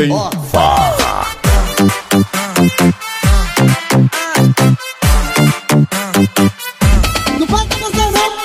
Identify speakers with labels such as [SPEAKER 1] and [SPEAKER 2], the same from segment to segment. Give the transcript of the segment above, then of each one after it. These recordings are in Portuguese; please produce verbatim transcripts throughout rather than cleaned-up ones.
[SPEAKER 1] Open Farra.
[SPEAKER 2] Não falta você não.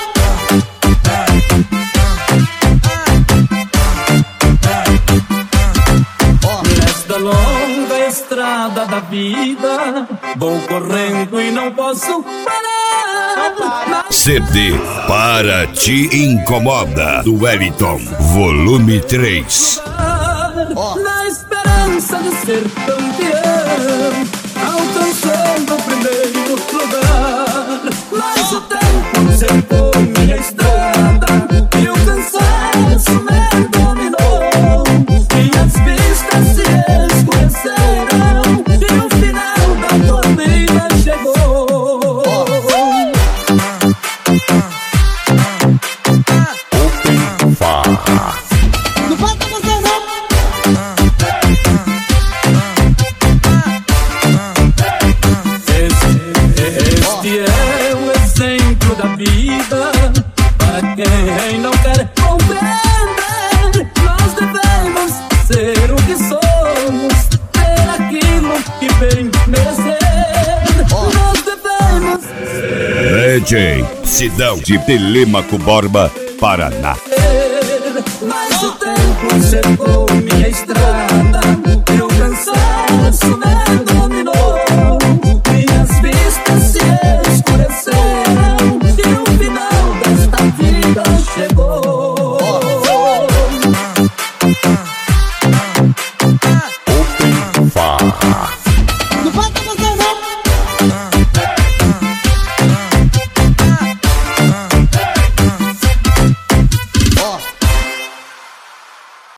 [SPEAKER 3] Nesta longa estrada da vida, vou correndo e não posso parar.
[SPEAKER 1] C D Para Te Incomoda, do Wellington, volume três.
[SPEAKER 3] Na esperança de ser campeão, alcançando o primeiro lugar. Mas o tempo cercou minha estrada e o cansaço me dominou. Minhas vistas se escureceram e o final da corrida chegou.
[SPEAKER 1] Open Farra.
[SPEAKER 2] Não falta você não.
[SPEAKER 3] Este é o exemplo da vida para quem não quer compreender. Nós devemos ser o que somos, ter aquilo que bem merecer. Nós devemos
[SPEAKER 1] D J Sidão de Telêmaco Borba, Paraná.
[SPEAKER 3] ser, mas o tempo cercou minha estrada